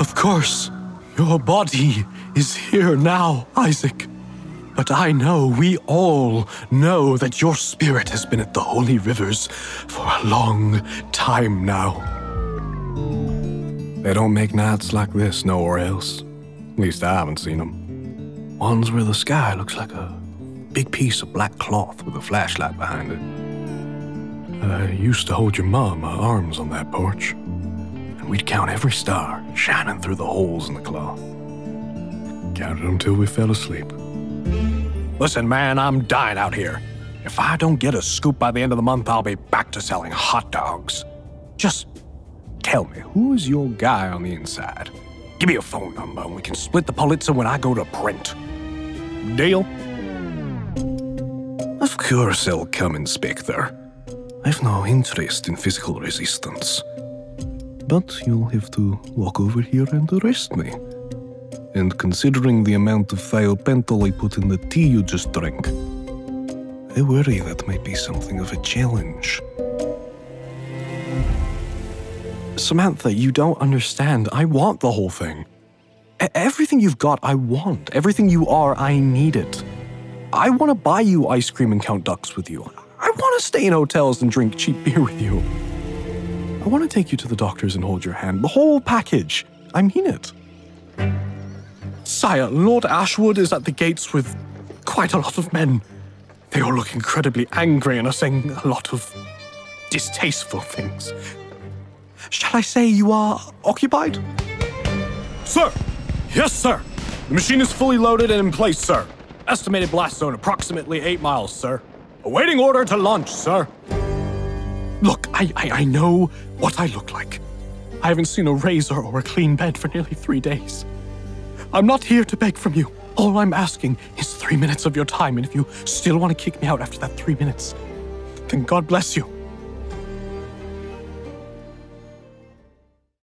Of course, your body is here now, Isaac. But I know, we all know that your spirit has been at the Holy Rivers for a long time now. They don't make nights like this nowhere else. At least I haven't seen them. Ones where the sky looks like a big piece of black cloth with a flashlight behind it. I used to hold your mom in my arms on that porch, and we'd count every star shining through the holes in the cloth. Counted them till we fell asleep. Listen, man, I'm dying out here. If I don't get a scoop by the end of the month, I'll be back to selling hot dogs. Just tell me, who is your guy on the inside? Give me a phone number and we can split the Pulitzer when I go to print. Deal? Of course I'll come, Inspector. I've no interest in physical resistance. But you'll have to walk over here and arrest me. And considering the amount of thiopental I put in the tea you just drank, I worry that might be something of a challenge. Samantha, you don't understand. I want the whole thing. Everything you've got, I want. Everything you are, I need it. I want to buy you ice cream and count ducks with you. I want to stay in hotels and drink cheap beer with you. I want to take you to the doctors and hold your hand. The whole package. I mean it. Sire, Lord Ashwood is at the gates with quite a lot of men. They all look incredibly angry and are saying a lot of distasteful things. Shall I say you are occupied? Sir! Yes, sir! The machine is fully loaded and in place, sir. Estimated blast zone approximately 8 miles, sir. Awaiting order to launch, sir. Look, I know what I look like. I haven't seen a razor or a clean bed for nearly 3 days. I'm not here to beg from you. All I'm asking is 3 minutes of your time, and if you still want to kick me out after that 3 minutes, then God bless you.